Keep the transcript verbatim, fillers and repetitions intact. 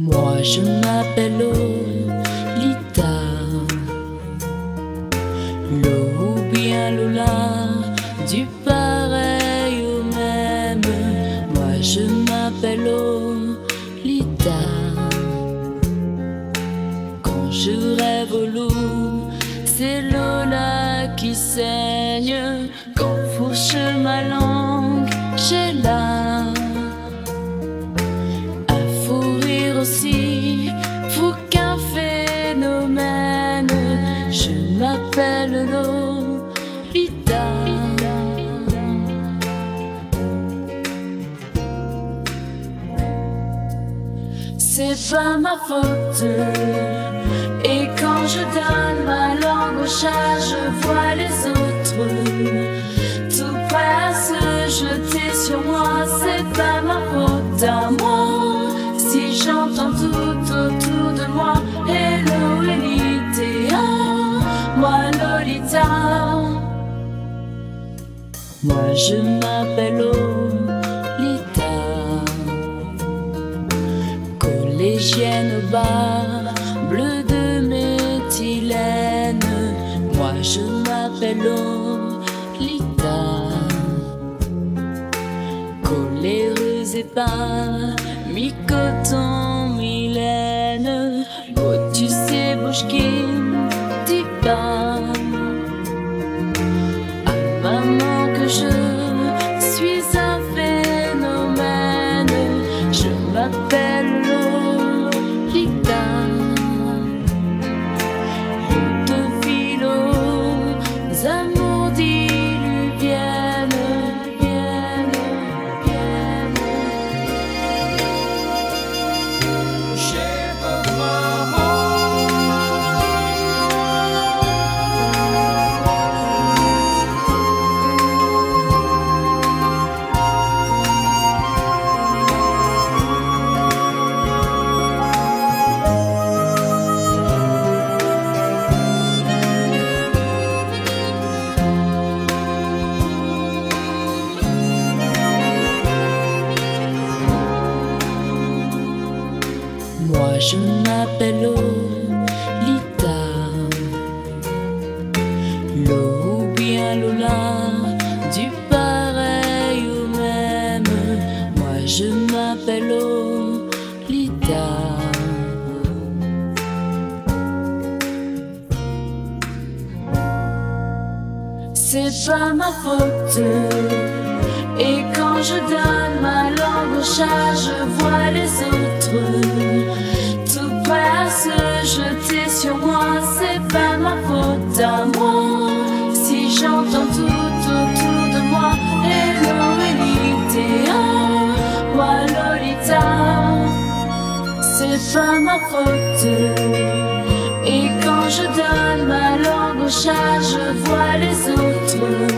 Moi je m'appelle Lolita, Lo ou bien Lola, du pareil au même. Moi je m'appelle Lolita. Quand je rêve au loup, c'est Lola qui saigne. Quand fourche ma langue, j'ai là à fourrir aussi, fou qu'un phénomène. Je m'appelle Lolita. C'est pas ma faute. Et quand je donne ma langue au chat, je vois les autres tout prêts à se jeter sur moi. C'est pas ma faute à moi si j'entends tout autour de moi hello Lolita, moi Lolita. Moi je m'appelle Lolita, collégienne au bar, bleu de méthylène. Moi je m'appelle Lolita, coléreuse et pas mi-coton, mi-laine. Oh tu sais bouche qui dit pas à maman que je suis un phénomène. Je m'appelle Lolita. Amours diluviennes, viennent, viennent. J'ai besoin. Moi je m'appelle Lolita, Lo ou bien Lola, du pareil au même. Moi je m'appelle Lolita. C'est pas ma faute. Et quand je donne ma langue au chat, je vois les autres tout prêts à se jeter sur moi. C'est pas ma faute à moi si j'entends tout autour de moi hello Lolita, moi Lolita. C'est pas ma faute. Et quand je donne ma langue au chat, je vois les autres